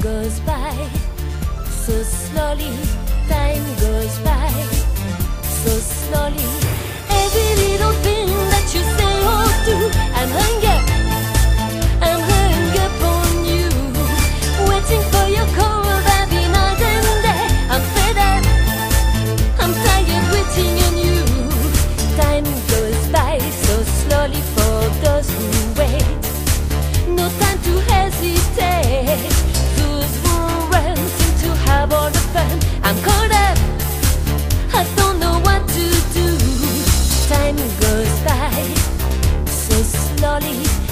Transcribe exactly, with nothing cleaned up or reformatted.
goes by so slowly, time goes by so slowly. Every little thing that you say or do, I'm hung up, I'm hung up on you, waiting for your call every night and day. I'm fed up, I'm tired waiting on you. Time goes by so slowly for those who wait. No time to hesitate. Those who run seem to have all the fun. I'm caught up, I don't know what to do. Time goes by so slowly.